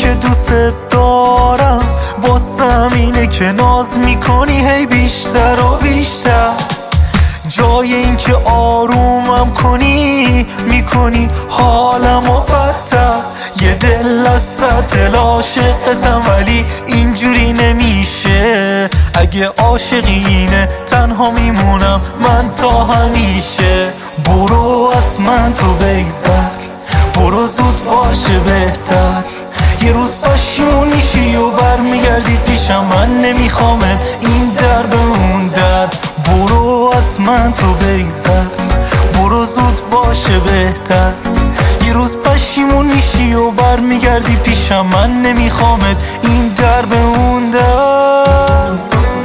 که دوست دارم واسم اینه که ناز میکنی هی بیشتر و بیشتر. جای این که آرومم کنی میکنی حالمو بدتر. یه دل از صد دل عاشقتم ولی اینجوری نمیشه. اگه عاشقینه تنها میمونم من تا همیشه. برو از من تو بگذر، برو زود باشه بهتر. یه روز پشیمون میشی و برمیگردی پیشم، من نمیخوامت این در به اون در. برو از من تو بگذر، برو زود باشه بهتر. یه روز پشیمون میشی و برمیگردی پیشم، من نمیخوامت این در به اون در.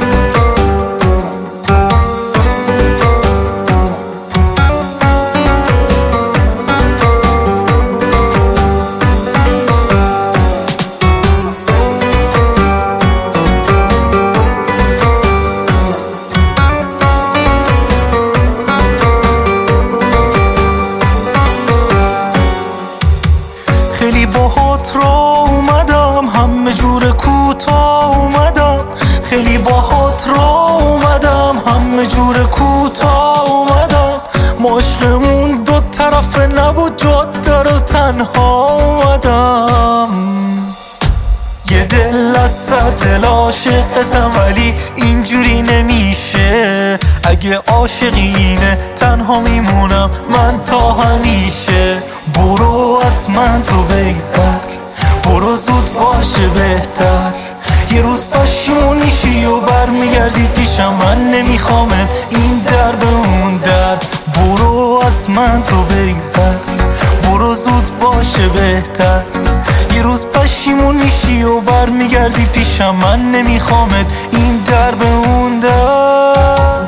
خیلی باهات را اومدم، همه جور کوتاه اومدم. خیلی باهات را اومدم، همه جور کوتاه اومدم. عشقمون دو طرفه نبود، جاده رو تنها اومدم. یه دل از صد دل عاشقتم ولی اینجوری نمیشه. اگه عاشقینه تنها میمونم من تا همیشه. برو از من تو بگذر، برو زود باشه بهتر. یه روز پشیمون میشی و برمیگردی پیشم، من نمیخوامت این در به اون در. برو از من تو بگذر، برو زود باشه بهتر. یه روز پشیمون میشی و برمیگردی پیشم، من نمیخوامت این در به اون در.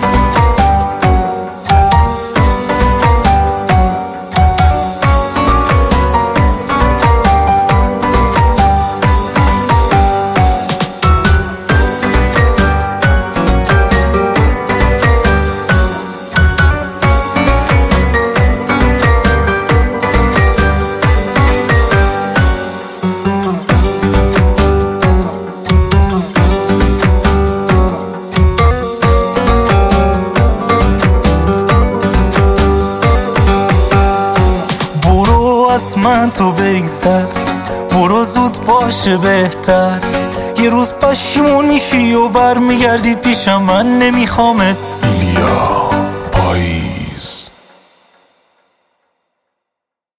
از من تو بگذر، برو زود باشه بهتر. یه روز پشیمون میشی و برمیگردی پیشم، من نمیخوامت.